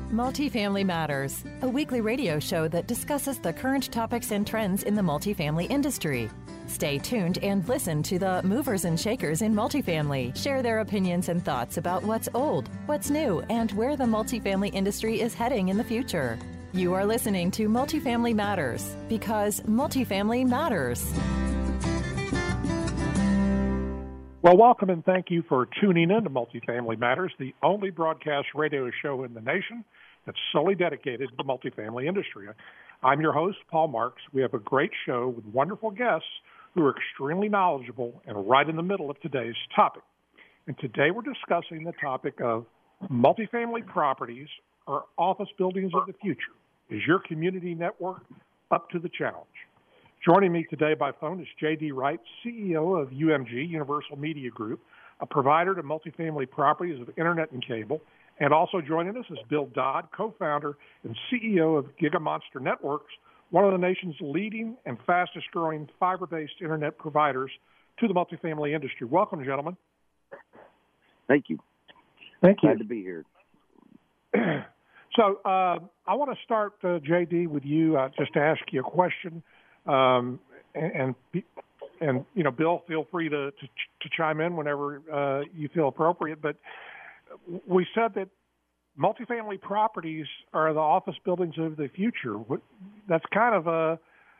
Multifamily Matters, a weekly radio show that discusses the current topics and trends in the multifamily industry. Stay tuned and listen to the movers and shakers in multifamily share their opinions and thoughts about what's old, what's new, and where the multifamily industry is heading in the future. You are listening to Multifamily Matters because multifamily matters. Well, welcome and thank you for tuning in to Multifamily Matters, the only broadcast radio show in the nation that's solely dedicated to the multifamily industry. I'm your host, Paul Marks. We have a great show with wonderful guests who are extremely knowledgeable and right in the middle of today's topic. And today we're discussing the topic of multifamily properties or office buildings of the future. Is your community network up to the challenge? Joining me today by phone is J.D. Wright, CEO of UMG, Universal Media Group, a provider to multifamily properties of internet and cable. And also joining us is Bill Dodd, co-founder and CEO of GigaMonster Networks, one of the nation's leading and fastest-growing fiber-based internet providers to the multifamily industry. Welcome, gentlemen. Thank you. Thank you. Glad to be here. So I want to start, J.D., with you, just to ask you a question. And you know, Bill, feel free to chime in whenever you feel appropriate. But we said that multifamily properties are the office buildings of the future. That's kind of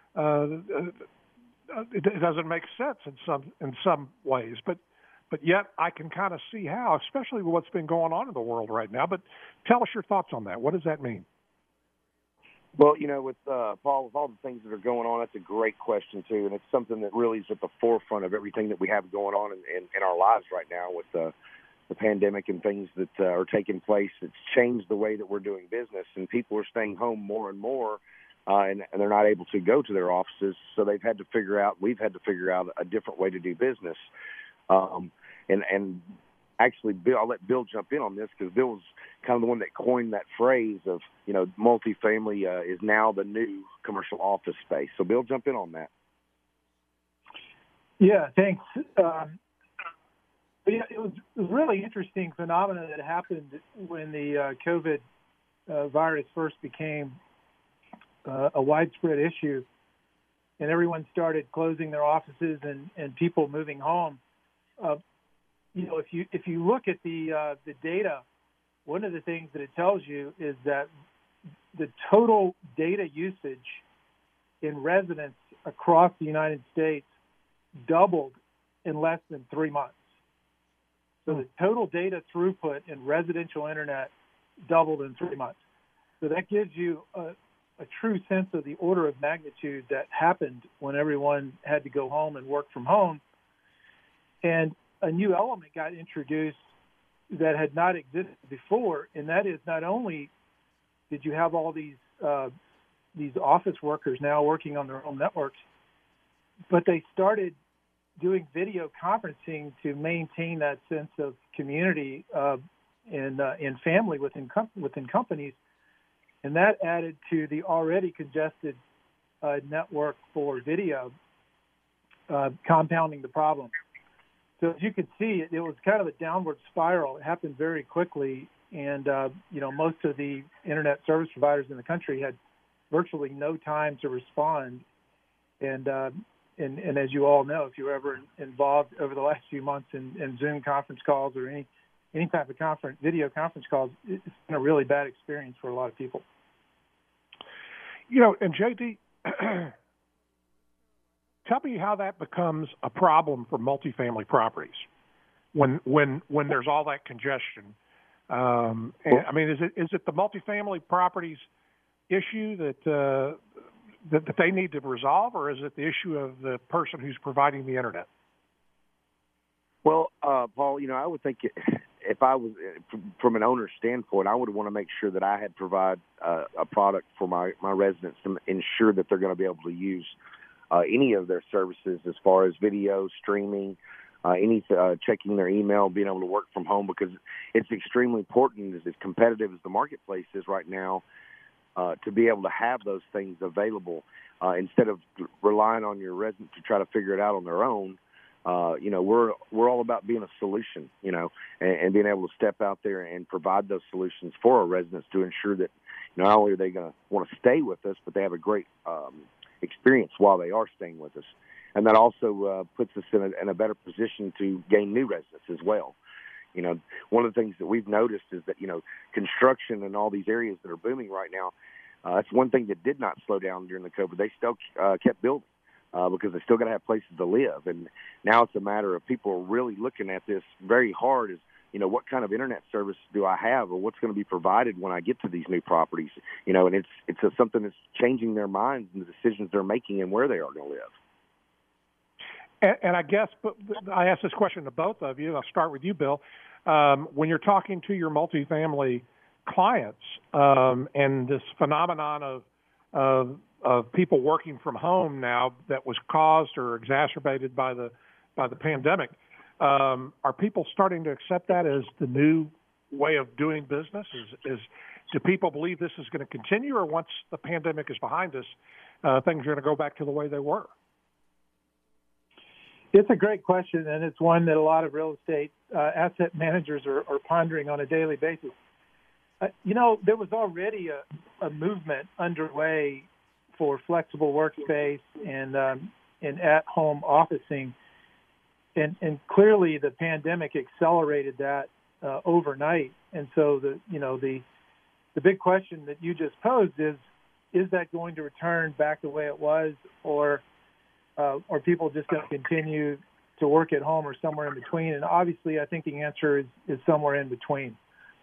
it doesn't make sense in some ways, but yet I can kind of see how, especially with what's been going on in the world right now. But tell us your thoughts on that. What does that mean? Well, you know, with Paul, with all the things that are going on, that's a great question, too. And it's something that really is at the forefront of everything that we have going on in our lives right now with the pandemic and things that are taking place. It's changed the way that we're doing business, and people are staying home more and more, and they're not able to go to their offices. So we've had to figure out a different way to do business. And actually, Bill, I'll let Bill jump in on this because Bill was kind of the one that coined that phrase of, you know, multifamily is now the new commercial office space. So, Bill, jump in on that. Yeah, thanks. It was a really interesting phenomenon that happened when the COVID virus first became a widespread issue, and everyone started closing their offices and people moving home. You know, if you look at the data, one of the things that it tells you is that the total data usage in residents across the United States doubled in less than 3 months. So the total data throughput in residential internet doubled in 3 months. So that gives you a true sense of the order of magnitude that happened when everyone had to go home and work from home. And a new element got introduced that had not existed before, and that is not only did you have all these office workers now working on their own networks, but they started doing video conferencing to maintain that sense of community and family within companies, and that added to the already congested network for video, compounding the problem. So as you can see, it was kind of a downward spiral. It happened very quickly, and you know, most of the internet service providers in the country had virtually no time to respond. And as you all know, if you were ever involved over the last few months in Zoom conference calls or any type of video conference calls, it's been a really bad experience for a lot of people. You know, and JD, tell me how that becomes a problem for multifamily properties when there's all that congestion. I mean, is it the multifamily properties issue that they need to resolve, or is it the issue of the person who's providing the internet? Well, Paul, you know, I would think if I was from an owner's standpoint, I would want to make sure that I had provide a product for my residents to ensure that they're going to be able to use any of their services as far as video, streaming, checking their email, being able to work from home, because it's extremely important, as competitive as the marketplace is right now, to be able to have those things available instead of relying on your residents to try to figure it out on their own. we're all about being a solution, and being able to step out there and provide those solutions for our residents to ensure that not only are they going to want to stay with us, but they have a great experience while they are staying with us. And that also puts us in a better position to gain new residents as well. One of the things that we've noticed is that, construction in all these areas that are booming right now, that's one thing that did not slow down during the COVID. They still kept building because they still got to have places to live. And now it's a matter of people really looking at this very hard as, what kind of internet service do I have, or what's going to be provided when I get to these new properties? And it's something that's changing their minds and the decisions they're making and where they are going to live. And I guess, but I asked this question to both of you. I'll start with you, Bill. When you're talking to your multifamily clients and this phenomenon of people working from home now that was caused or exacerbated by the pandemic, are people starting to accept that as the new way of doing business? Do people believe this is going to continue, or once the pandemic is behind us, things are going to go back to the way they were? It's a great question, and it's one that a lot of real estate asset managers are pondering on a daily basis. There was already a movement underway for flexible workspace and at-home officing, and clearly the pandemic accelerated that overnight. And so the big question that you just posed is that going to return back the way it was, or are people just going to continue to work at home or somewhere in between? And obviously, I think the answer is somewhere in between.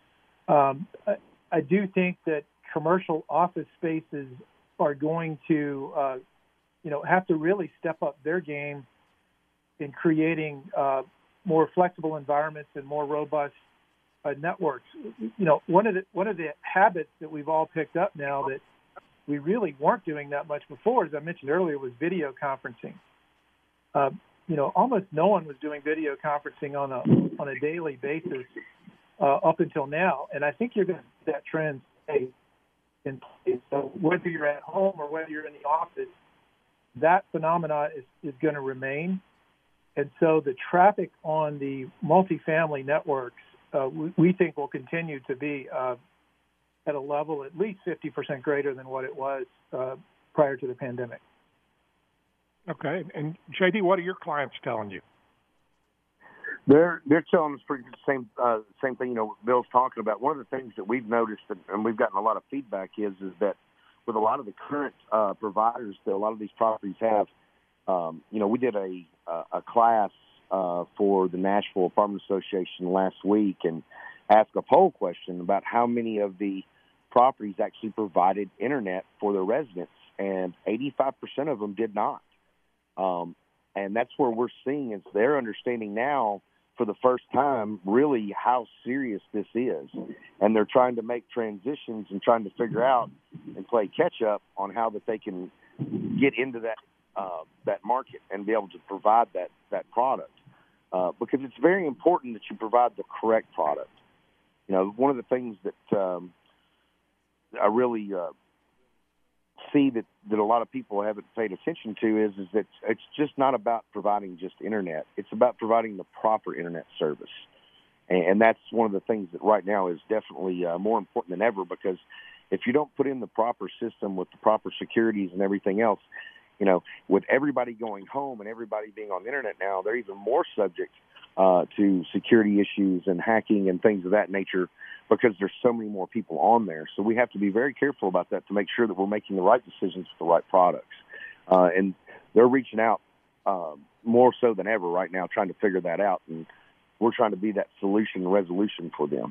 I do think that commercial office spaces are going to, have to really step up their game in creating more flexible environments and more robust networks. One of the habits that we've all picked up now that we really weren't doing that much before, as I mentioned earlier, was video conferencing. Almost no one was doing video conferencing on a daily basis up until now, and I think you're going to see that trend stay in place. So whether you're at home or whether you're in the office, that phenomena is going to remain. And so the traffic on the multifamily networks, we think will continue to be at a level at least 50% greater than what it was prior to the pandemic. Okay. And JD, what are your clients telling you? They're telling us pretty the same thing. Bill's talking about. One of the things that we've noticed and we've gotten a lot of feedback is that with a lot of the current providers that a lot of these properties have, we did a class for the Nashville Apartment Association last week and asked a poll question about how many of the properties actually provided internet for their residents, and 85% of them did not. And that's where we're seeing is they're understanding now for the first time really how serious this is. And they're trying to make transitions and trying to figure out and play catch up on how that they can get into that market and be able to provide that product. Because it's very important that you provide the correct product. One of the things that I really see that a lot of people haven't paid attention to is that it's just not about providing just internet. It's about providing the proper internet service. And that's one of the things that right now is definitely more important than ever, because if you don't put in the proper system with the proper securities and everything else, with everybody going home and everybody being on the internet now, they're even more subject to security issues and hacking and things of that nature because there's so many more people on there. So we have to be very careful about that to make sure that we're making the right decisions with the right products. And they're reaching out more so than ever right now, trying to figure that out. And we're trying to be that solution and resolution for them.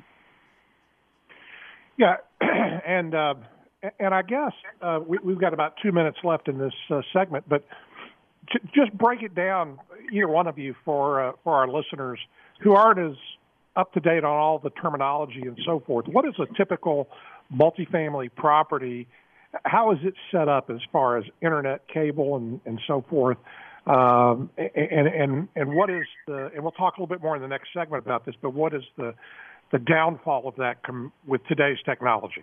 Yeah, and I guess we've got about 2 minutes left in this segment, but just break it down, either one of you, for our listeners who aren't as up to date on all the terminology and so forth. What is a typical multifamily property? How is it set up as far as internet, cable, and so forth? And what is and we'll talk a little bit more in the next segment about this, but what is the downfall of that with today's technology?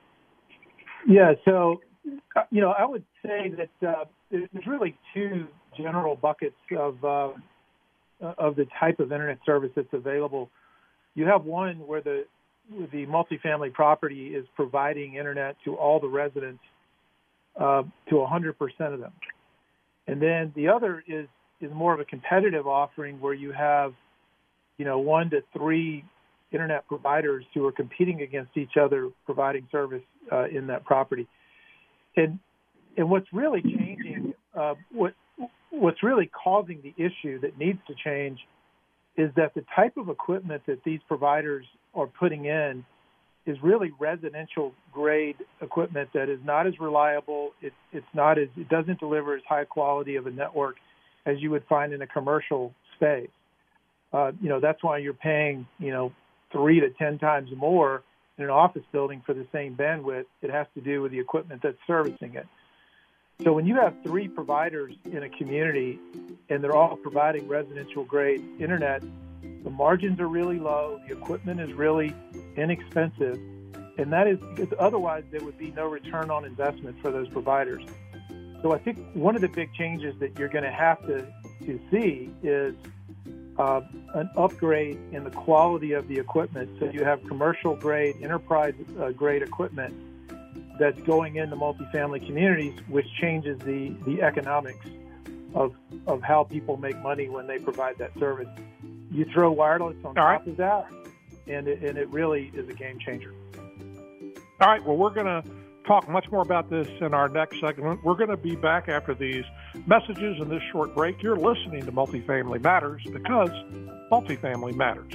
Yeah, so, I would say that there's really two general buckets of the type of internet service that's available. You have one where the multifamily property is providing internet to all the residents, to 100% of them. And then the other is more of a competitive offering where you have, 1 to 3 internet providers who are competing against each other providing service in that property. And what's really changing, what's really causing the issue that needs to change is that the type of equipment that these providers are putting in is really residential grade equipment that is not as reliable. It doesn't deliver as high quality of a network as you would find in a commercial space. That's why you're paying 3 to 10 times more in an office building for the same bandwidth. It has to do with the equipment that's servicing it. So when you have 3 providers in a community and they're all providing residential grade internet, the margins are really low, the equipment is really inexpensive, and that is because otherwise there would be no return on investment for those providers. So I think one of the big changes that you're going to have to see is an upgrade in the quality of the equipment. So you have commercial grade, enterprise grade equipment that's going into multifamily communities, which changes the economics of how people make money when they provide that service. You throw wireless on top of that, and it really is a game changer. All right. Well, we're going to talk much more about this in our next segment. We're going to be back after these messages and this short break. You're listening to Multifamily Matters because multifamily matters.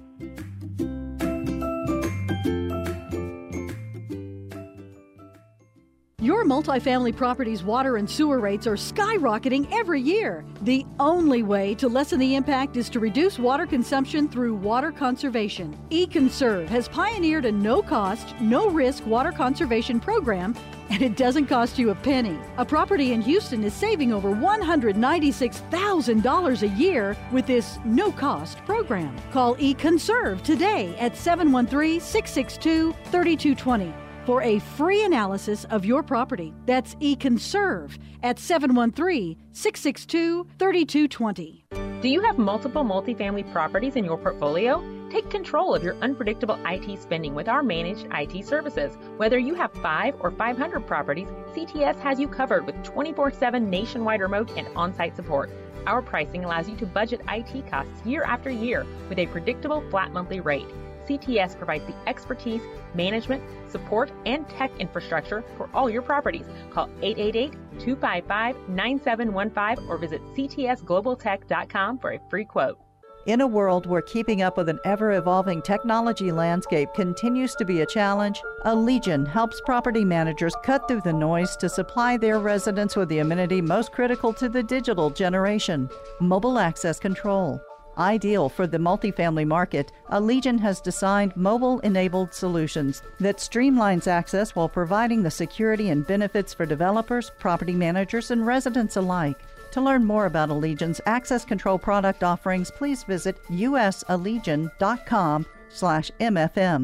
Your multifamily property's water and sewer rates are skyrocketing every year. The only way to lessen the impact is to reduce water consumption through water conservation. eConserve has pioneered a no-cost, no-risk water conservation program, and it doesn't cost you a penny. A property in Houston is saving over $196,000 a year with this no-cost program. Call eConserve today at 713-662-3220. for a free analysis of your property. That's eConserve at 713-662-3220. Do you have multiple multifamily properties in your portfolio? Take control of your unpredictable IT spending with our managed IT services. Whether you have 5 or 500 properties, CTS has you covered with 24/7 nationwide remote and on-site support. Our pricing allows you to budget IT costs year after year with a predictable flat monthly rate. CTS provides the expertise, management, support, and tech infrastructure for all your properties. Call 888-255-9715 or visit ctsglobaltech.com for a free quote. In a world where keeping up with an ever-evolving technology landscape continues to be a challenge, Allegion helps property managers cut through the noise to supply their residents with the amenity most critical to the digital generation: mobile access control. Ideal for the multifamily market, Allegion has designed mobile-enabled solutions that streamlines access while providing the security and benefits for developers, property managers, and residents alike. To learn more about Allegion's access control product offerings, please visit usallegion.com/MFM.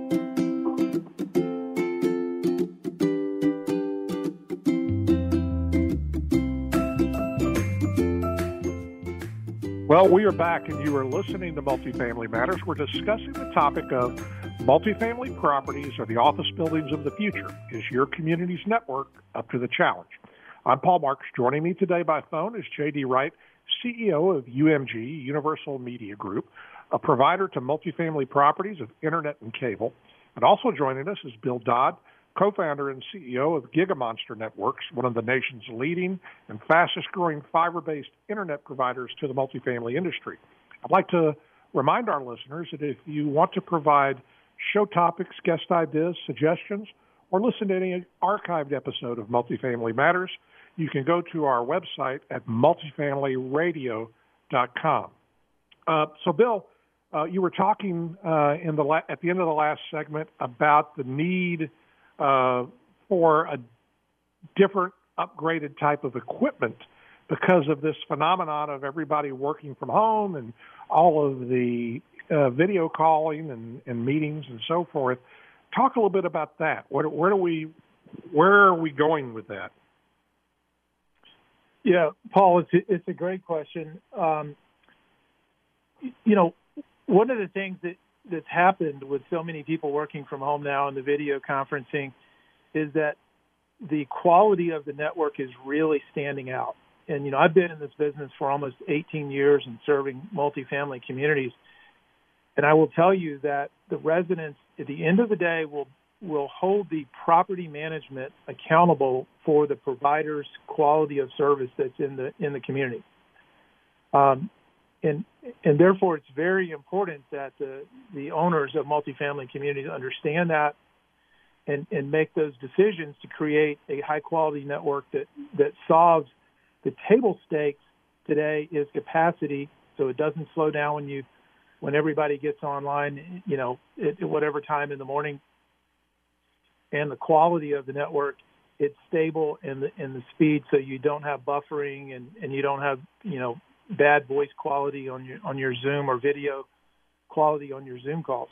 Well, we are back, and you are listening to Multifamily Matters. We're discussing the topic of multifamily properties or the office buildings of the future. Is your community's network up to the challenge? I'm Paul Marks. Joining me today by phone is J.D. Wright, CEO of UMG, Universal Media Group, a provider to multifamily properties of internet and cable. And also joining us is Bill Dodd, co-founder and CEO of GigaMonster Networks, one of the nation's leading and fastest-growing fiber-based internet providers to the multifamily industry. I'd like to remind our listeners that if you want to provide show topics, guest ideas, suggestions, or listen to any archived episode of Multifamily Matters, you can go to our website at multifamilyradio.com. So, Bill, you were talking at the end of the last segment about the need for a different upgraded type of equipment because of this phenomenon of everybody working from home and all of the video calling and meetings and so forth. Talk a little bit about that. Where are we going with that? Yeah, Paul, it's a great question. One of the things that's happened with so many people working from home now and the video conferencing is that the quality of the network is really standing out. And, I've been in this business for almost 18 years and serving multifamily communities. And I will tell you that the residents, at the end of the day, will hold the property management accountable for the provider's quality of service that's in the community. And therefore, it's very important that the owners of multifamily communities understand that and make those decisions to create a high-quality network that solves the table stakes today is capacity, so it doesn't slow down when everybody gets online, at whatever time in the morning. And the quality of the network, it's stable in the speed, so you don't have buffering and you don't have, bad voice quality on your Zoom or video quality on your Zoom calls.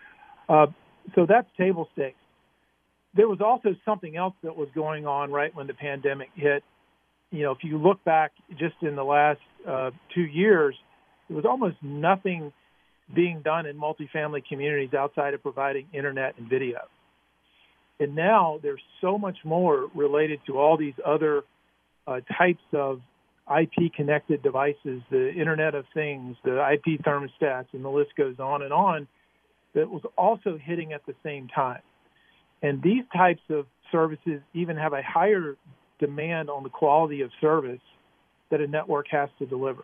So that's table stakes. There was also something else that was going on right when the pandemic hit. If you look back just in the last 2 years, there was almost nothing being done in multifamily communities outside of providing internet and video. And now there's so much more related to all these other types of IP-connected devices, the Internet of Things, the IP thermostats, and the list goes on, that was also hitting at the same time. And these types of services even have a higher demand on the quality of service that a network has to deliver.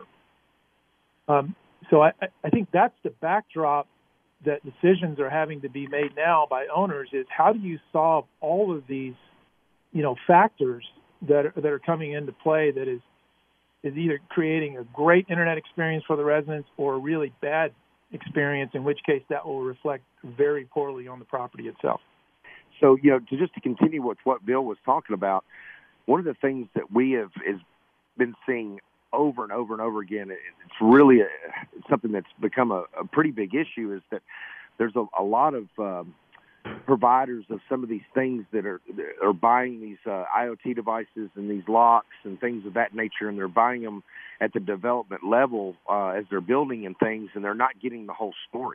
So I think that's the backdrop that decisions are having to be made now by owners is how do you solve all of these, factors that are coming into play that is either creating a great internet experience for the residents or a really bad experience, in which case that will reflect very poorly on the property itself. So, to continue with what Bill was talking about, one of the things that we have been seeing over and over and over again, it's really something that's become a pretty big issue, is that there's a lot of providers of some of these things that are buying these IoT devices and these locks and things of that nature, and they're buying them at the development level as they're building and things, and they're not getting the whole story.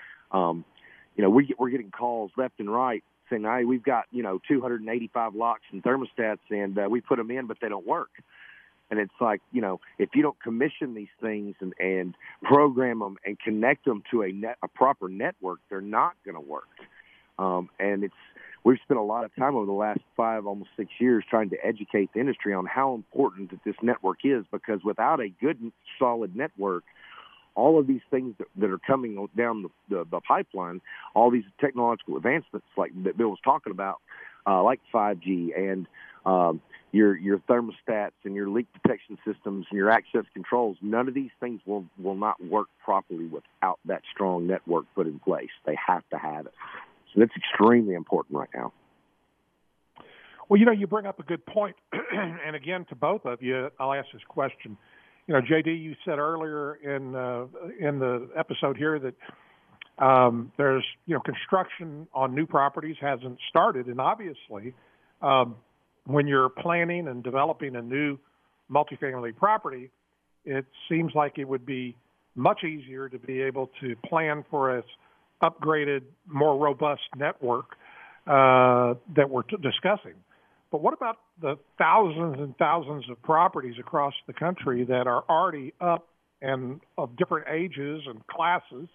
We're getting calls left and right saying, hey, we've got 285 locks and thermostats, and we put them in, but they don't work. And it's like, if you don't commission these things and program them and connect them to a proper network, they're not going to work. And we've spent a lot of time over the last 5, almost 6 years trying to educate the industry on how important that this network is, because without a good, solid network, all of these things that are coming down the pipeline, all these technological advancements like that Bill was talking about, like 5G and your thermostats and your leak detection systems and your access controls, none of these things will not work properly without that strong network put in place. They have to have it. So that's extremely important right now. Well, you bring up a good point. And again, to both of you, I'll ask this question. JD, you said earlier in the episode here that there's, construction on new properties hasn't started. And obviously, when you're planning and developing a new multifamily property, it seems like it would be much easier to be able to plan for a upgraded, more robust network that we're discussing. But what about the thousands and thousands of properties across the country that are already up and of different ages and classes?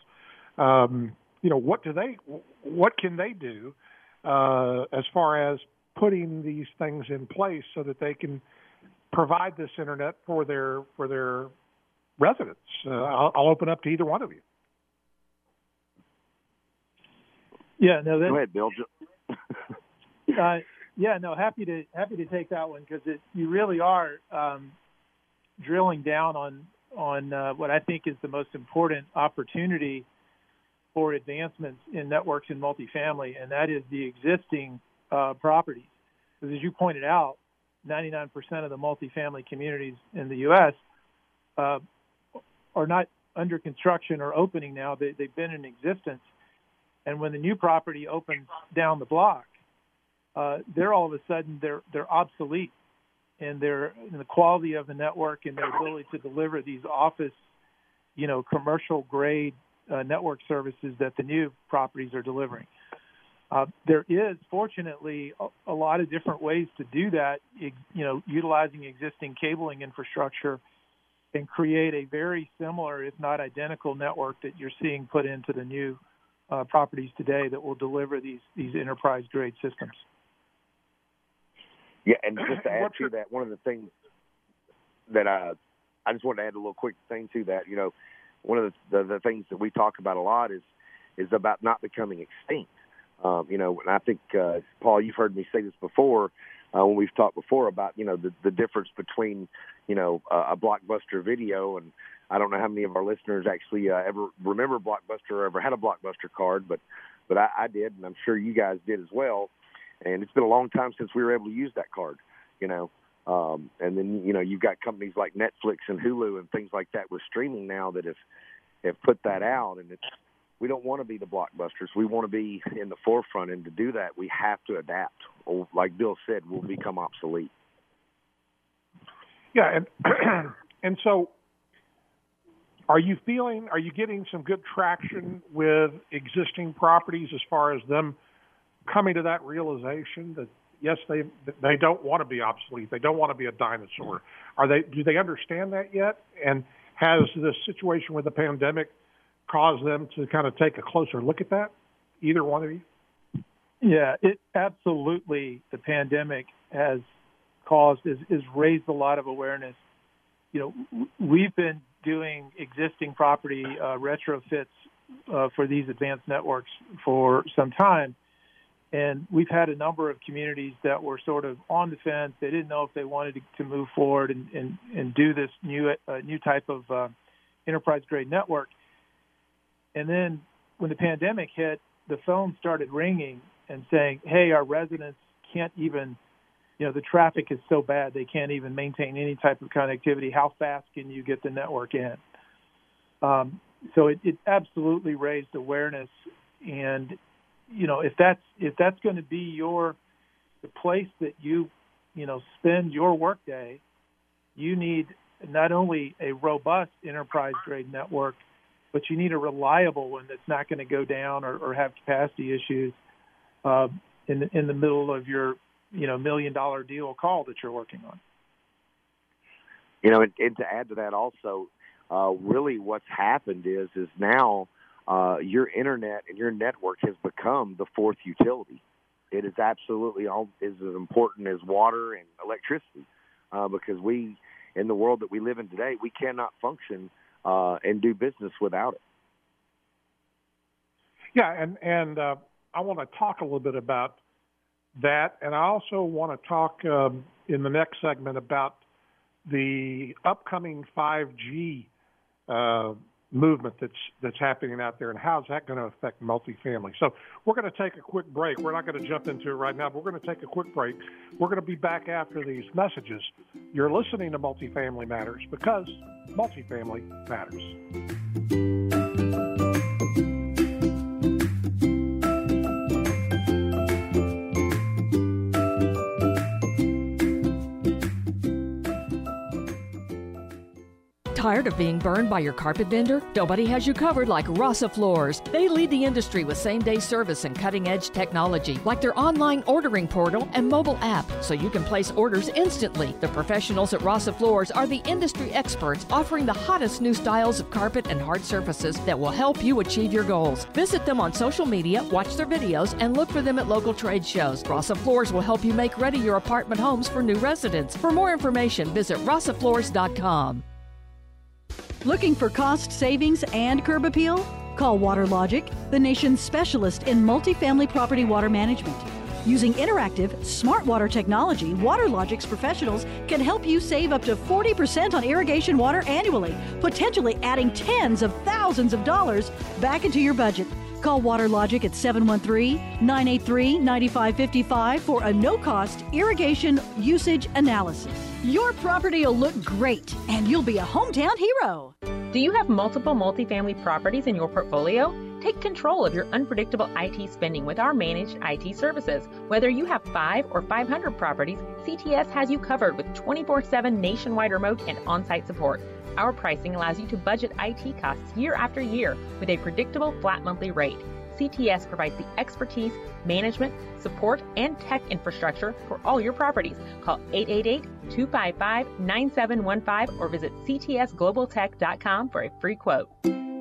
What can they do as far as putting these things in place so that they can provide this internet for their residents? I'll open up to either one of you. Yeah, no. Go ahead, Bill. Happy to take that one, because you really are drilling down on what I think is the most important opportunity for advancements in networks in multifamily, and that is the existing properties. Because as you pointed out, 99% of the multifamily communities in the U.S. Are not under construction or opening now. They've been in existence. And when the new property opens down the block, they're all of a sudden they're obsolete. and the quality of the network and their ability to deliver these office, commercial grade network services that the new properties are delivering. There is, fortunately, a lot of different ways to do that, utilizing existing cabling infrastructure and create a very similar, if not identical, network that you're seeing put into the new properties today that will deliver these enterprise-grade systems. Yeah, and just to add to that, one of the things that I just want to add a little quick thing to that, one of the things that we talk about a lot is about not becoming extinct. And I think, Paul, you've heard me say this before when we've talked before about, the difference between, a Blockbuster video, and I don't know how many of our listeners actually ever remember Blockbuster or ever had a Blockbuster card, but I did, and I'm sure you guys did as well. And it's been a long time since we were able to use that card, and then, you've got companies like Netflix and Hulu and things like that with streaming now that have put that out, and we don't want to be the Blockbusters. We want to be in the forefront, and to do that, we have to adapt. Or, like Bill said, we'll become obsolete. Yeah, and so are you getting some good traction with existing properties as far as them coming to that realization that, yes, they don't want to be obsolete. They don't want to be a dinosaur. Do they understand that yet? And has this situation with the pandemic caused them to kind of take a closer look at that, either one of you? Yeah, it absolutely, the pandemic has raised a lot of awareness. We've been doing existing property retrofits for these advanced networks for some time, and we've had a number of communities that were sort of on the fence. They didn't know if they wanted to move forward and do this new type of enterprise-grade network. And then when the pandemic hit, the phone started ringing and saying, hey, our residents can't even, the traffic is so bad, they can't even maintain any type of connectivity. How fast can you get the network in? So it absolutely raised awareness. And, if that's going to be the place that you spend your workday, you need not only a robust enterprise-grade network, but you need a reliable one that's not going to go down or have capacity issues in the middle of your $1 million deal call that you're working on. And to add to that also, really what's happened is now your internet and your network has become the fourth utility. It is absolutely as important as water and electricity because in the world that we live in today, we cannot function and do business without it. Yeah, and I want to talk a little bit about that, and I also want to talk in the next segment about the upcoming 5G movement that's happening out there, and how's that going to affect multifamily. So we're going to take a quick break. We're not going to jump into it right now, but we're going to take a quick break. We're going to be back after these messages. You're listening to Multifamily Matters because multifamily matters. Tired of being burned by your carpet vendor? Nobody has you covered like Rasa Floors. They lead the industry with same-day service and cutting-edge technology, like their online ordering portal and mobile app, so you can place orders instantly. The professionals at Rasa Floors are the industry experts offering the hottest new styles of carpet and hard surfaces that will help you achieve your goals. Visit them on social media, watch their videos, and look for them at local trade shows. Rasa Floors will help you make ready your apartment homes for new residents. For more information, visit rasafloors.com. Looking for cost savings and curb appeal? Call WaterLogic, the nation's specialist in multifamily property water management. Using interactive, smart water technology, WaterLogic's professionals can help you save up to 40% on irrigation water annually, potentially adding tens of thousands of dollars back into your budget. Call WaterLogic at 713-983-9555 for a no-cost irrigation usage analysis. Your property will look great, and you'll be a hometown hero. Do you have multiple multifamily properties in your portfolio? Take control of your unpredictable IT spending with our managed IT services. Whether you have 5 or 500 properties, CTS has you covered with 24/7 nationwide remote and on-site support. Our pricing allows you to budget IT costs year after year with a predictable flat monthly rate. CTS provides the expertise, management, support, and tech infrastructure for all your properties. Call 888-255-9715 or visit ctsglobaltech.com for a free quote.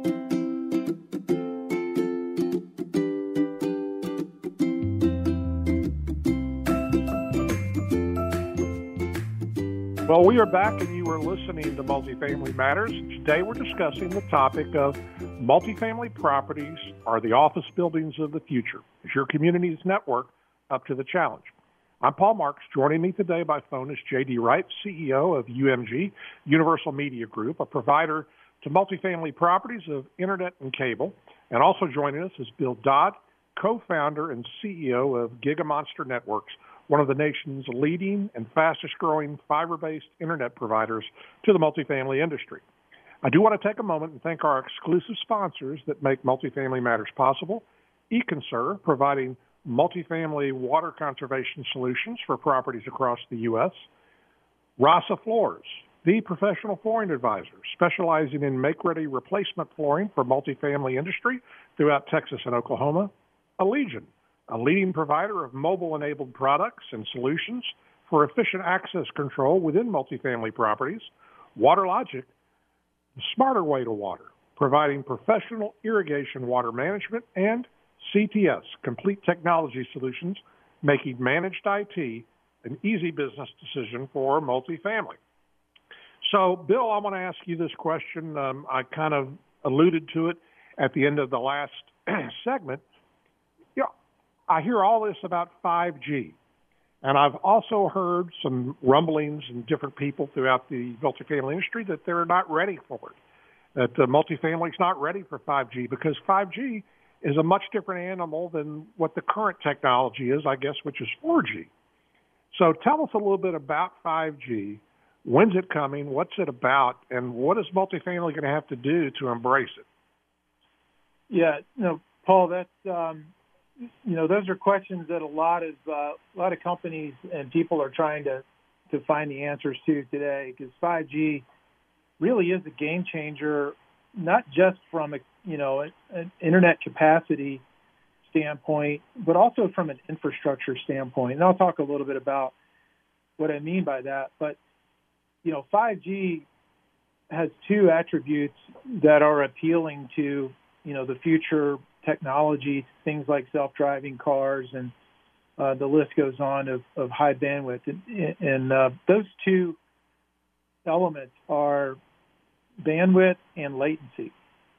Well, we are back, and you are listening to Multifamily Matters. Today we're discussing the topic of multifamily properties are the office buildings of the future. Is your community's network up to the challenge? I'm Paul Marks. Joining me today by phone is J.D. Wright, CEO of UMG, Universal Media Group, a provider to multifamily properties of internet and cable. And also joining us is Bill Dodd, co-founder and CEO of GigaMonster Networks, one of the nation's leading and fastest-growing fiber-based internet providers to the multifamily industry. I do want to take a moment and thank our exclusive sponsors that make Multifamily Matters possible. eConserve, providing multifamily water conservation solutions for properties across the U.S. Rasa Floors, the professional flooring advisor, specializing in make-ready replacement flooring for multifamily industry throughout Texas and Oklahoma. Allegion, a leading provider of mobile-enabled products and solutions for efficient access control within multifamily properties. WaterLogic, the smarter way to water, providing professional irrigation water management. And CTS, Complete Technology Solutions, making managed IT an easy business decision for multifamily. So, Bill, I want to ask you this question. I kind of alluded to it at the end of the last segment. I hear all this about 5G, and I've also heard some rumblings and different people throughout the multifamily industry that they're not ready for it, that multifamily is not ready for 5G because 5G is a much different animal than what the current technology is, I guess, which is 4G. So tell us a little bit about 5G. When's it coming? What's it about? And what is multifamily going to have to do to embrace it? Yeah, Paul, that's those are questions that a lot of companies and people are trying to find the answers to today, because 5G really is a game changer, not just from an internet capacity standpoint, but also from an infrastructure standpoint. And I'll talk a little bit about what I mean by that. But 5G has two attributes that are appealing to the future technology, things like self-driving cars, and the list goes on of high bandwidth. And those two elements are bandwidth and latency.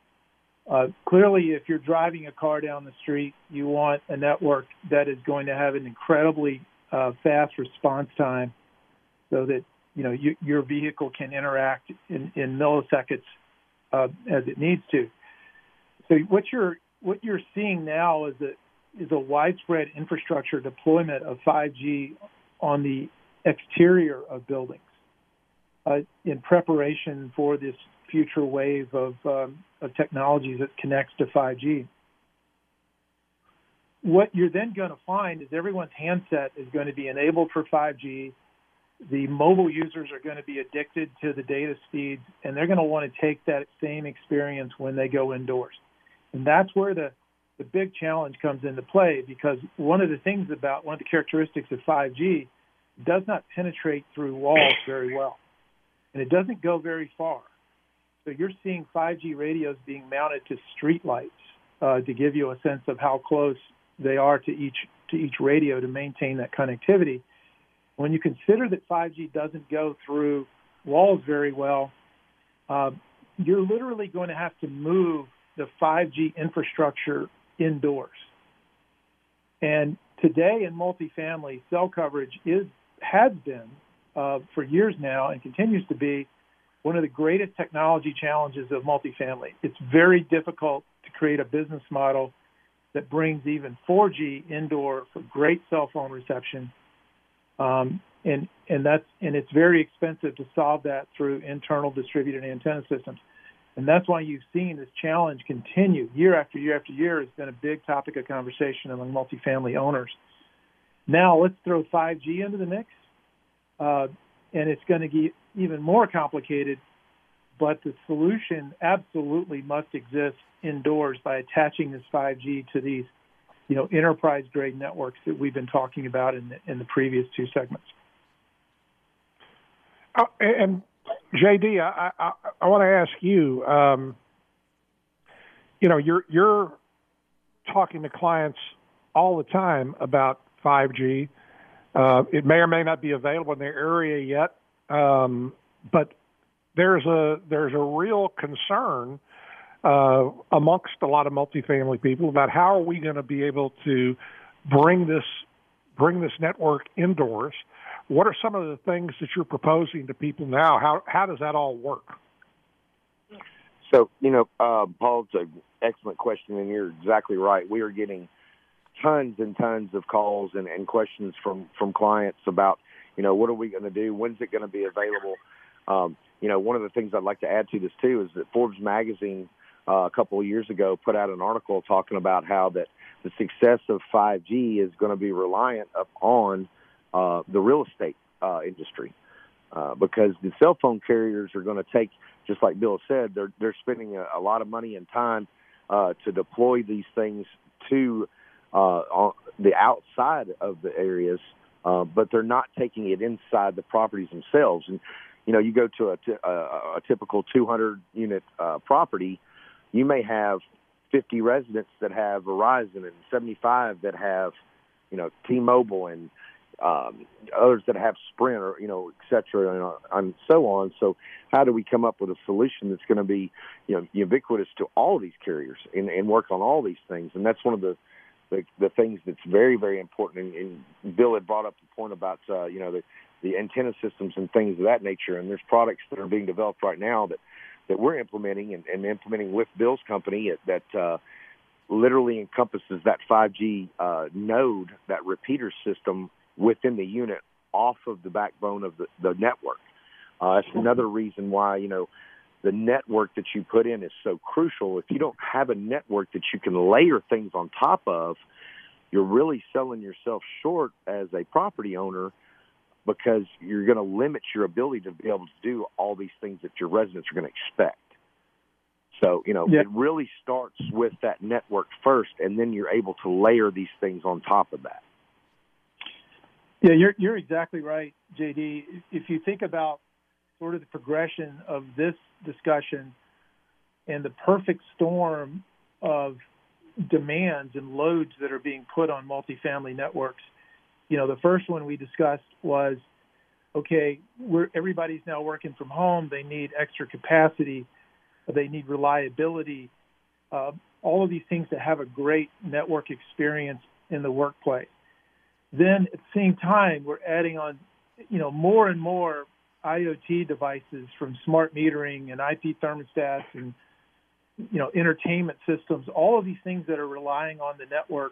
Clearly, if you're driving a car down the street, you want a network that is going to have an incredibly fast response time so that your vehicle can interact in milliseconds as it needs to. So what you're seeing now is a widespread infrastructure deployment of 5G on the exterior of buildings in preparation for this future wave of technologies that connects to 5G. What you're then going to find is everyone's handset is going to be enabled for 5G. The mobile users are going to be addicted to the data speeds, and they're going to want to take that same experience when they go indoors. And that's where the big challenge comes into play, because one of the characteristics of 5G does not penetrate through walls very well, and it doesn't go very far. So you're seeing 5G radios being mounted to street lights to give you a sense of how close they are to each radio to maintain that connectivity. When you consider that 5G doesn't go through walls very well, you're literally going to have to move the 5G infrastructure indoors. And today in multifamily, cell coverage has been for years now and continues to be one of the greatest technology challenges of multifamily. It's very difficult to create a business model that brings even 4G indoor for great cell phone reception, and it's very expensive to solve that through internal distributed antenna systems. And that's why you've seen this challenge continue year after year after year. It's been a big topic of conversation among multifamily owners. Now let's throw 5G into the mix, and it's going to get even more complicated, but the solution absolutely must exist indoors by attaching this 5G to these, enterprise-grade networks that we've been talking about in the previous two segments. And JD, I want to ask you, you're talking to clients all the time about 5G. It may or may not be available in their area yet, but there's a real concern amongst a lot of multifamily people about how are we going to be able to bring this network indoors. What are some of the things that you're proposing to people now? How does that all work? So, Paul, it's an excellent question, and you're exactly right. We are getting tons and tons of calls and questions from clients about, what are we going to do? When's it going to be available? One of the things I'd like to add to this, too, is that Forbes magazine a couple of years ago put out an article talking about how that the success of 5G is going to be reliant upon the real estate industry, because the cell phone carriers are going to take, just like Bill said, they're spending a lot of money and time to deploy these things to on the outside of the areas, but they're not taking it inside the properties themselves. And you go to a typical 200-unit property, you may have 50 residents that have Verizon and 75 that have, T-Mobile and others that have Sprint, or et cetera, and so on. So how do we come up with a solution that's going to be ubiquitous to all of these carriers and work on all these things? And that's one of the things that's very, very important. And Bill had brought up the point about the antenna systems and things of that nature. And there's products that are being developed right now that we're implementing and implementing with Bill's company that literally encompasses that 5G node, that repeater system within the unit off of the backbone of the network. That's another reason why, the network that you put in is so crucial. If you don't have a network that you can layer things on top of, you're really selling yourself short as a property owner, because you're going to limit your ability to be able to do all these things that your residents are going to expect. So, It really starts with that network first, and then you're able to layer these things on top of that. Yeah, you're exactly right, JD. If you think about sort of the progression of this discussion and the perfect storm of demands and loads that are being put on multifamily networks, the first one we discussed was, okay, everybody's now working from home. They need extra capacity. They need reliability. All of these things to have a great network experience in the workplace. Then at the same time, we're adding on, more and more IoT devices, from smart metering and IP thermostats and, entertainment systems, all of these things that are relying on the network,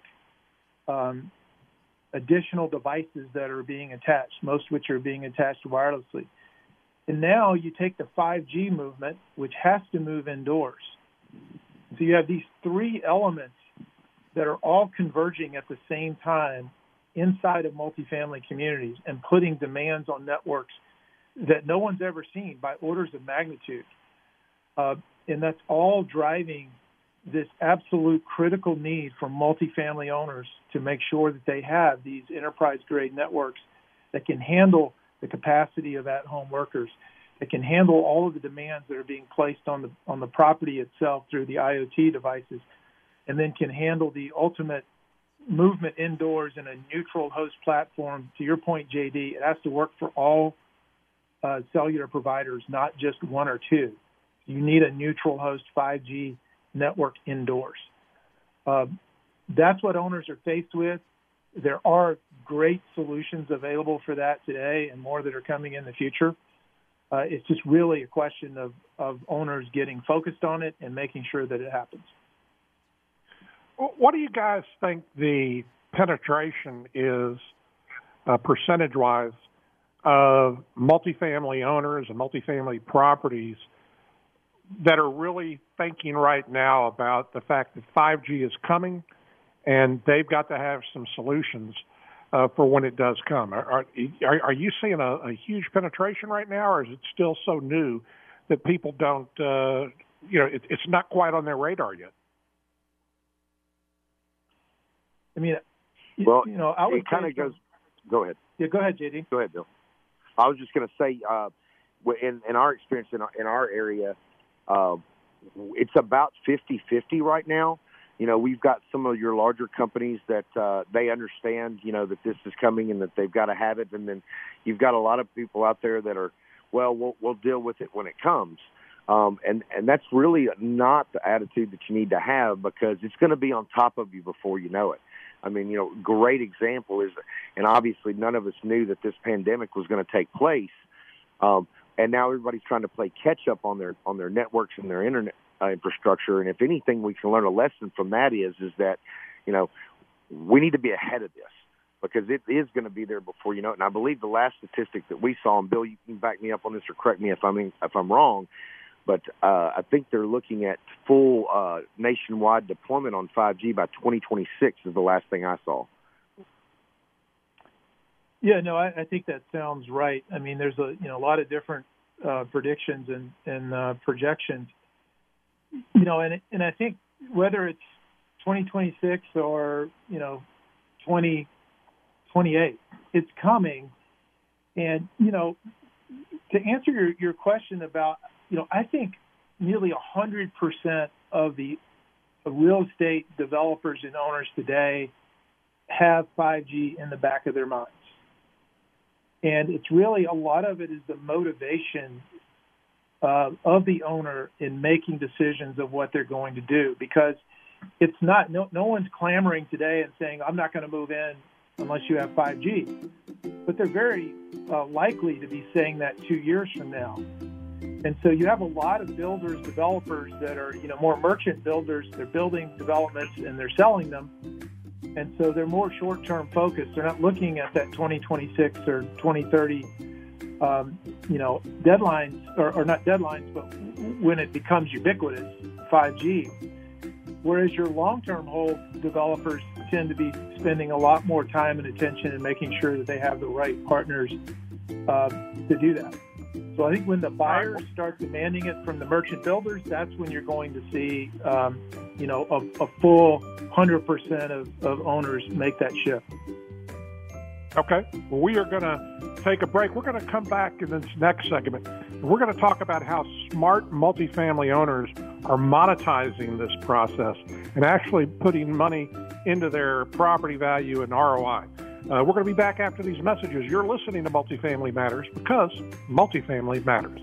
additional devices that are being attached, most of which are being attached wirelessly. And now you take the 5G movement, which has to move indoors. So you have these three elements that are all converging at the same time inside of multifamily communities and putting demands on networks that no one's ever seen by orders of magnitude. And that's all driving this absolute critical need for multifamily owners to make sure that they have these enterprise-grade networks that can handle the capacity of at-home workers, that can handle all of the demands that are being placed on the property itself through the IoT devices, and then can handle the ultimate movement indoors in a neutral host platform. To your point, JD, it has to work for all cellular providers, not just one or two. You need a neutral host 5G network indoors. That's what owners are faced with. There are great solutions available for that today, and more that are coming in the future. It's just really a question of owners getting focused on it and making sure that it happens. What do you guys think the penetration is, percentage-wise, of multifamily owners and multifamily properties that are really thinking right now about the fact that 5G is coming, and they've got to have some solutions for when it does come. Are you seeing a huge penetration right now, or is it still so new that people don't, it's not quite on their radar yet? I mean, I would it kind of goes. Go ahead. Yeah, go ahead, JD. Go ahead, Bill. I was just going to say, in our experience in our area, it's about 50-50 right now. We've got some of your larger companies that they understand, that this is coming and that they've got to have it. And then you've got a lot of people out there that are, we'll deal with it when it comes. And that's really not the attitude that you need to have, because it's going to be on top of you before you know it. I mean, great example is, and obviously none of us knew that this pandemic was going to take place. And now everybody's trying to play catch up on their networks and their internet infrastructure. And if anything, we can learn a lesson from that is that, we need to be ahead of this, because it is going to be there before you know it. And I believe the last statistic that we saw, and Bill, you can back me up on this or correct me if I'm wrong, but I think they're looking at full nationwide deployment on 5G by 2026 is the last thing I saw. Yeah, no, I think that sounds right. I mean, there's a lot of different predictions and projections. And I think whether it's 2026 or 2028, it's coming. And to answer your question about, I think nearly 100% of the real estate developers and owners today have 5G in the back of their minds. And it's really, a lot of it is the motivation of the owner in making decisions of what they're going to do, because it's not, no one's clamoring today and saying, I'm not going to move in unless you have 5G. But they're very likely to be saying that 2 years from now. And so you have a lot of builders, developers that are, more merchant builders. They're building developments and they're selling them. And so they're more short-term focused. They're not looking at that 2026 or 2030, deadlines, or not deadlines, but when it becomes ubiquitous, 5G. Whereas your long-term hold developers tend to be spending a lot more time and attention and making sure that they have the right partners to do that. So I think when the buyers start demanding it from the merchant builders, that's when you're going to see, a full 100% of owners make that shift. Okay. Well, we are going to take a break. We're going to come back in this next segment. We're going to talk about how smart multifamily owners are monetizing this process and actually putting money into their property value and ROI. We're going to be back after these messages. You're listening to Multifamily Matters, because multifamily matters.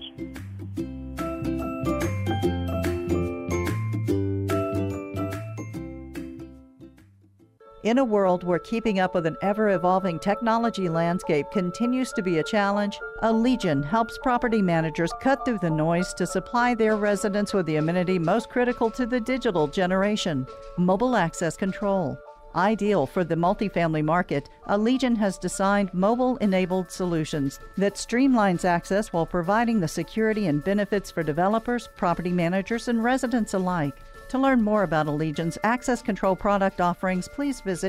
In a world where keeping up with an ever-evolving technology landscape continues to be a challenge, Allegion helps property managers cut through the noise to supply their residents with the amenity most critical to the digital generation: mobile access control. Ideal for the multifamily market, Allegion has designed mobile-enabled solutions that streamlines access while providing the security and benefits for developers, property managers, and residents alike. To learn more about Allegion's access control product offerings, please visit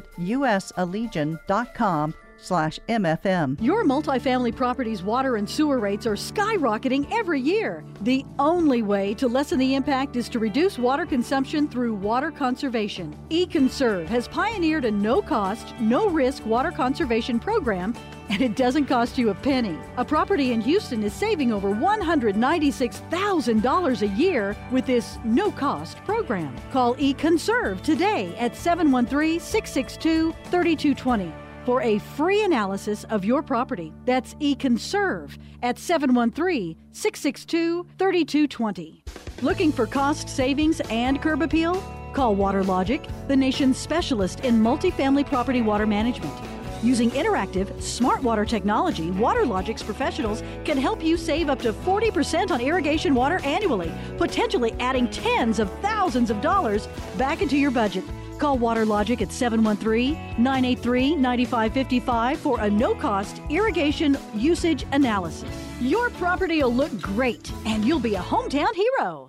usallegion.com/MFM. Your multifamily property's water and sewer rates are skyrocketing every year. The only way to lessen the impact is to reduce water consumption through water conservation. eConserve has pioneered a no-cost, no-risk water conservation program, and it doesn't cost you a penny. A property in Houston is saving over $196,000 a year with this no-cost program. Call eConserve today at 713-662-3220. for a free analysis of your property. That's eConserve at 713-662-3220. Looking for cost savings and curb appeal? Call WaterLogic, the nation's specialist in multifamily property water management. Using interactive, smart water technology, WaterLogic's professionals can help you save up to 40% on irrigation water annually, potentially adding tens of thousands of dollars back into your budget. Call WaterLogic at 713-983-9555 for a no-cost irrigation usage analysis. Your property will look great, and you'll be a hometown hero.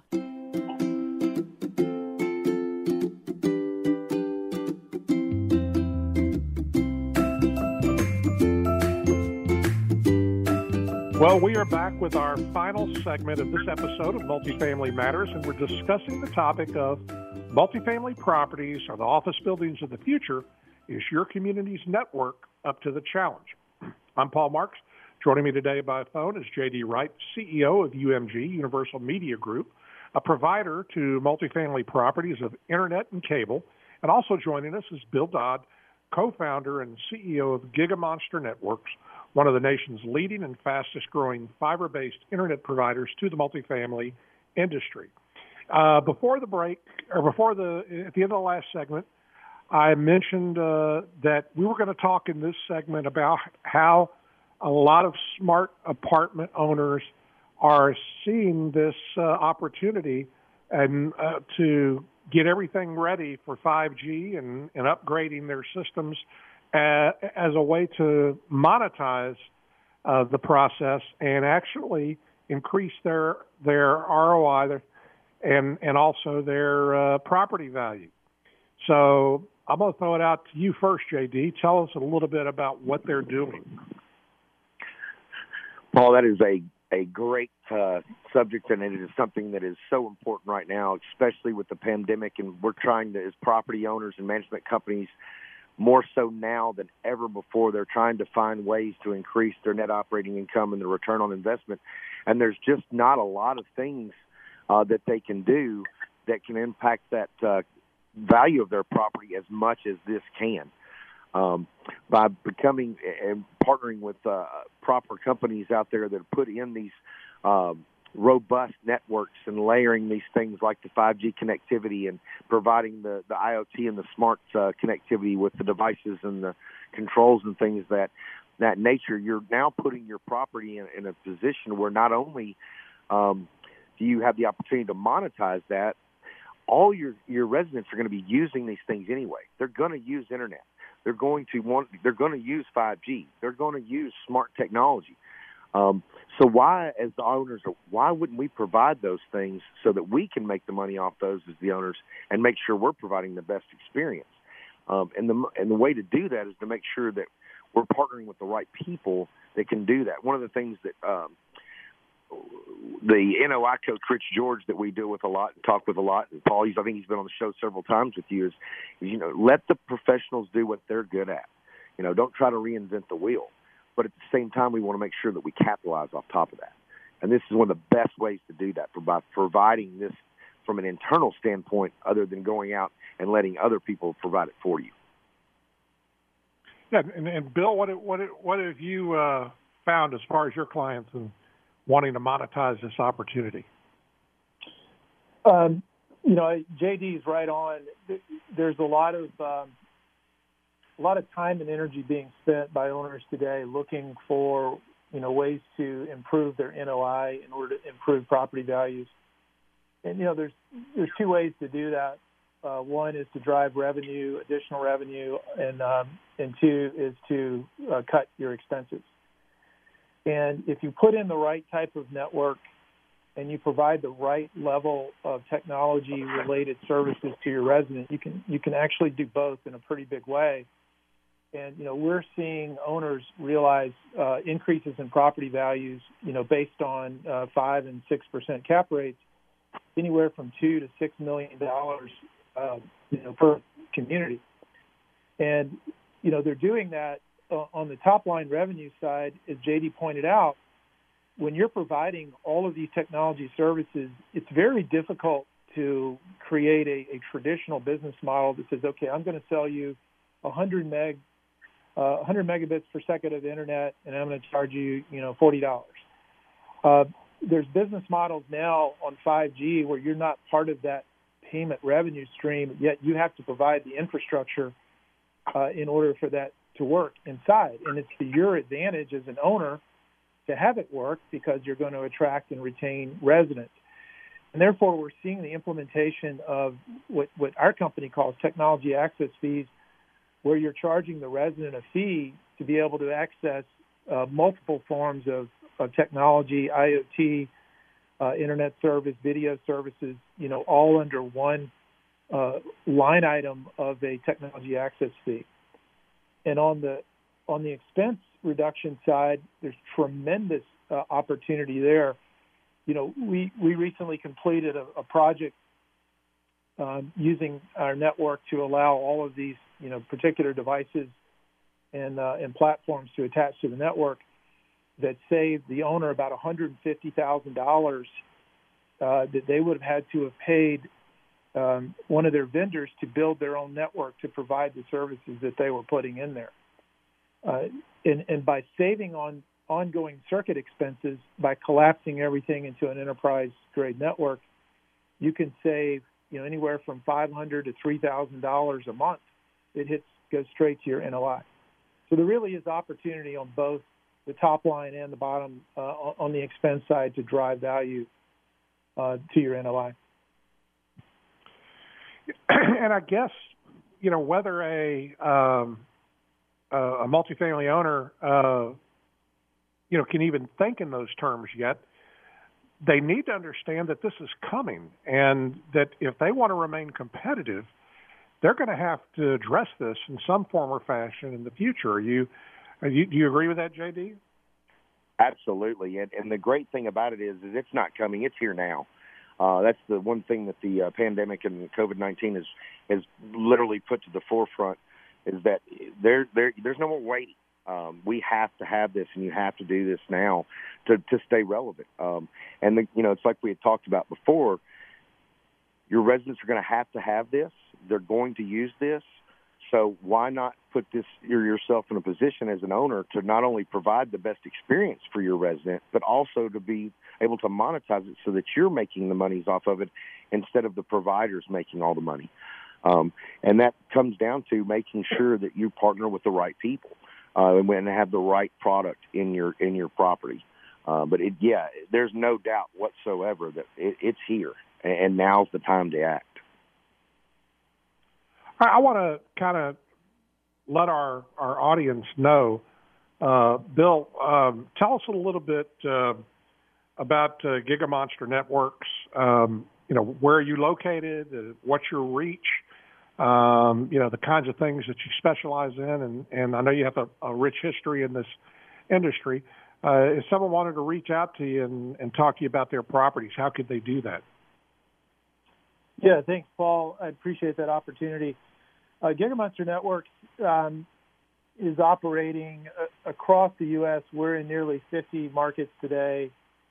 Well, we are back with our final segment of this episode of Multifamily Matters, and we're discussing the topic of multifamily properties are the office buildings of the future. Is your community's network up to the challenge? I'm Paul Marks. Joining me today by phone is J.D. Wright, CEO of UMG, Universal Media Group, a provider to multifamily properties of internet and cable. And also joining us is Bill Dodd, co-founder and CEO of GigaMonster Networks, one of the nation's leading and fastest-growing fiber-based internet providers to the multifamily industry. Before the break, or at the end of the last segment, I mentioned that we were going to talk in this segment about how a lot of smart apartment owners are seeing this opportunity and to get everything ready for 5G and upgrading their systems as a way to monetize the process and actually increase their ROI and also their property value. So I'm going to throw it out to you first, JD. Tell us a little bit about what they're doing. Paul, that is a great subject, and it is something that is so important right now, especially with the pandemic. And we're trying to, as property owners and management companies, more so now than ever before, they're trying to find ways to increase their net operating income and the return on investment. And there's just not a lot of things that they can do that can impact that value of their property as much as this can. By becoming and partnering with proper companies out there that put in these robust networks and layering these things like the 5G connectivity and providing the IoT and the smart connectivity with the devices and the controls and things that nature, you're now putting your property in a position where not only do you have the opportunity to monetize that, all your residents are going to be using these things anyway. They're going to use internet. They're going to use 5G. They're going to use smart technology. So why, as the owners, why wouldn't we provide those things so that we can make the money off those as the owners and make sure we're providing the best experience? And the way to do that is to make sure that we're partnering with the right people that can do that. One of the things that the NOI coach, Rich George, that we deal with a lot and talk with a lot, and Paul, I think he's been on the show several times with you, is let the professionals do what they're good at. Don't try to reinvent the wheel. But at the same time, we want to make sure that we capitalize off top of that. And this is one of the best ways to do that, by providing this from an internal standpoint other than going out and letting other people provide it for you. Yeah, and Bill, what have you found as far as your clients and wanting to monetize this opportunity? JD's right on. There's a lot of time and energy being spent by owners today looking for ways to improve their NOI in order to improve property values. And there's two ways to do that. One is to drive revenue, additional revenue, and two is to cut your expenses. And if you put in the right type of network and you provide the right level of technology-related services to your resident, you can actually do both in a pretty big way. And we're seeing owners realize increases in property values, based on 5 and 6% cap rates, anywhere from $2 to $6 million, per community. And they're doing that on the top line revenue side, as JD pointed out. When you're providing all of these technology services, it's very difficult to create a traditional business model that says, okay, I'm going to sell you 100 megabits per second of internet, and I'm going to charge you, $40. There's business models now on 5G where you're not part of that payment revenue stream, yet you have to provide the infrastructure in order for that to work inside. And it's to your advantage as an owner to have it work because you're going to attract and retain residents. And therefore, we're seeing the implementation of what our company calls technology access fees, where you're charging the resident a fee to be able to access multiple forms of technology, IoT, internet service, video services, all under one line item of a technology access fee. And on the expense reduction side, there's tremendous opportunity there. We recently completed a project using our network to allow all of these, particular devices and platforms to attach to the network that saved the owner about $150,000 that they would have had to have paid one of their vendors to build their own network to provide the services that they were putting in there. And by saving on ongoing circuit expenses, by collapsing everything into an enterprise-grade network, you can save anywhere from $500 to $3,000 a month. It goes straight to your NOI. So there really is opportunity on both the top line and the bottom on the expense side to drive value to your NOI. And I guess whether a multifamily owner can even think in those terms yet, they need to understand that this is coming, and that if they want to remain competitive, they're going to have to address this in some form or fashion in the future. Do you agree with that, JD? Absolutely, and the great thing about it is it's not coming; it's here now. That's the one thing that the pandemic and COVID-19 has literally put to the forefront, is that there's no more waiting. We have to have this, and you have to do this now to stay relevant. And it's like we had talked about before. Your residents are going to have this. They're going to use this. So why not put yourself in a position as an owner to not only provide the best experience for your resident, but also to be able to monetize it so that you're making the monies off of it instead of the providers making all the money. And that comes down to making sure that you partner with the right people and have the right product in your property. But there's no doubt whatsoever that it's here, and now's the time to act. I want to kind of let our audience know, Bill, tell us a little bit about GigaMonster Networks. Where are you located? What's your reach? The kinds of things that you specialize in, and I know you have a rich history in this industry. If someone wanted to reach out to you and talk to you about their properties, how could they do that? Yeah, thanks, Paul. I appreciate that opportunity. GigaMonster Networks is operating across the U.S. We're in nearly 50 markets today,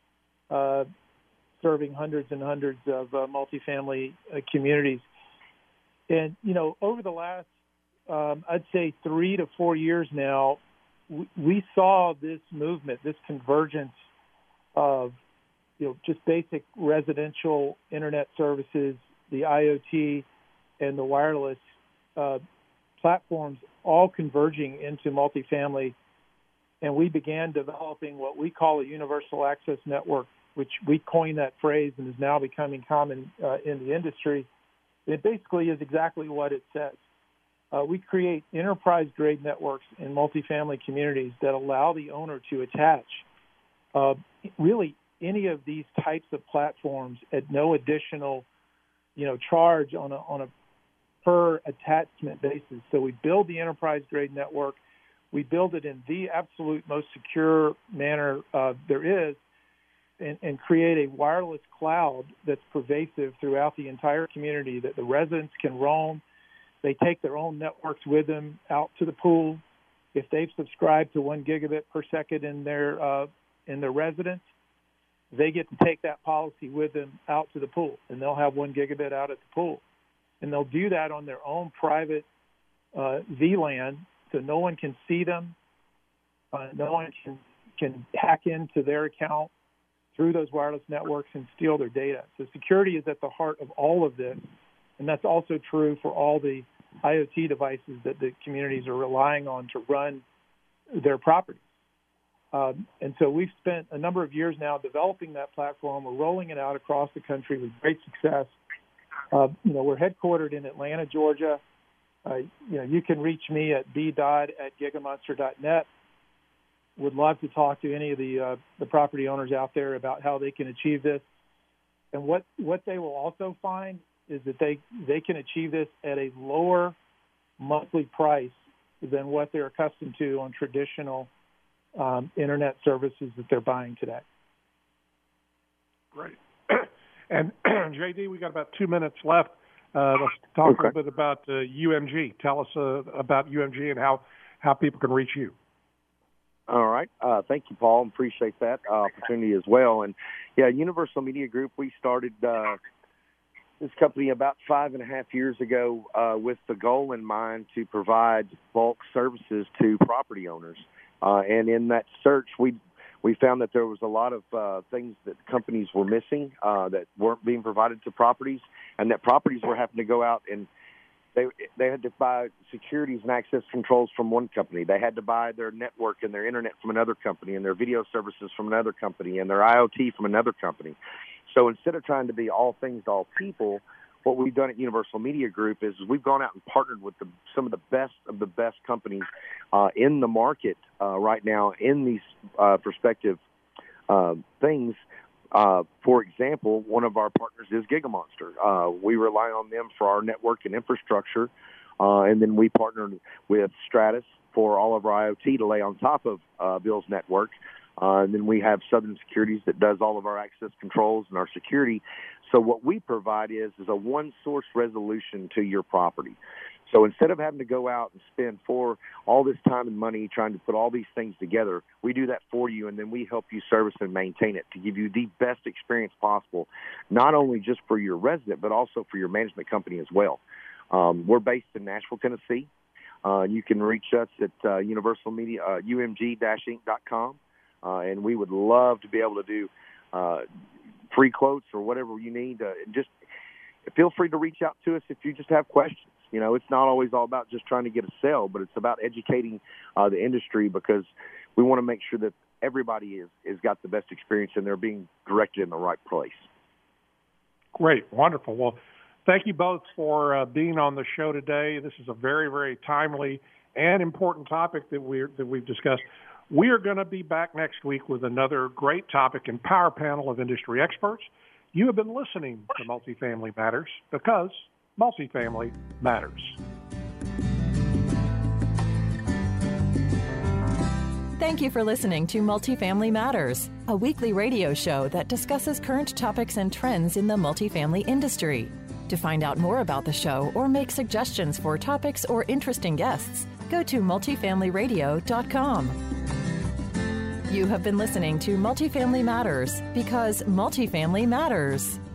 serving hundreds and hundreds of multifamily communities. And, over the last, I'd say 3 to 4 years now, we saw this movement, this convergence of, just basic residential internet services, the IoT, and the wireless platforms all converging into multifamily. And we began developing what we call a universal access network, which we coined that phrase and is now becoming common in the industry. It basically is exactly what it says. We create enterprise-grade networks in multifamily communities that allow the owner to attach really any of these types of platforms at no additional, charge on a per attachment basis. So we build the enterprise-grade network. We build it in the absolute most secure manner there is, and create a wireless cloud that's pervasive throughout the entire community that the residents can roam. They take their own networks with them out to the pool. If they've subscribed to 1 gigabit per second in their residence, they get to take that policy with them out to the pool, and they'll have 1 gigabit out at the pool. And they'll do that on their own private VLAN, so no one can see them. No one can hack into their account through those wireless networks and steal their data. So security is at the heart of all of this, and that's also true for all the IoT devices that the communities are relying on to run their properties. And so we've spent a number of years now developing that platform. We're rolling it out across the country with great success. We're headquartered in Atlanta, Georgia. You can reach me at b.at gigamonster.net. would love to talk to any of the property owners out there about how they can achieve this. And what they will also find is that they can achieve this at a lower monthly price than what they're accustomed to on traditional internet services that they're buying today. Great. And JD, we got about 2 minutes left. Let's talk a little bit about UMG. Tell us about UMG and how people can reach you. All right. Thank you, Paul. Appreciate that opportunity as well. And, yeah, Universal Media Group, we started this company about 5.5 years ago with the goal in mind to provide bulk services to property owners. And in that search, we found that there was a lot of things that companies were missing that weren't being provided to properties, and that properties were having to go out and they had to buy securities and access controls from one company. They had to buy their network and their internet from another company, and their video services from another company, and their IoT from another company. So instead of trying to be all things to all people, what we've done at Universal Media Group is we've gone out and partnered with some of the best companies in the market right now in these prospective things. For example, one of our partners is GigaMonster. We rely on them for our network and infrastructure, and then we partnered with Stratus for all of our IoT to lay on top of Bill's network. And then we have Southern Securities that does all of our access controls and our security. So what we provide is a one-source resolution to your property. So instead of having to go out and spend all this time and money trying to put all these things together, we do that for you, and then we help you service and maintain it to give you the best experience possible, not only just for your resident, but also for your management company as well. We're based in Nashville, Tennessee. You can reach us at Universal Media, umg-inc.com, and we would love to be able to do free quotes or whatever you need. Just feel free to reach out to us if you just have questions. You know, it's not always all about just trying to get a sale, but it's about educating the industry, because we want to make sure that everybody is got the best experience and they're being directed in the right place. Great. Wonderful. Well, thank you both for being on the show today. This is a very, very timely and important topic that we've discussed. We are going to be back next week with another great topic and power panel of industry experts. You have been listening to Multifamily Matters, because multifamily matters. Thank you for listening to Multifamily Matters, a weekly radio show that discusses current topics and trends in the multifamily industry. To find out more about the show or make suggestions for topics or interesting guests, go to multifamilyradio.com. You have been listening to Multifamily Matters, because multifamily matters.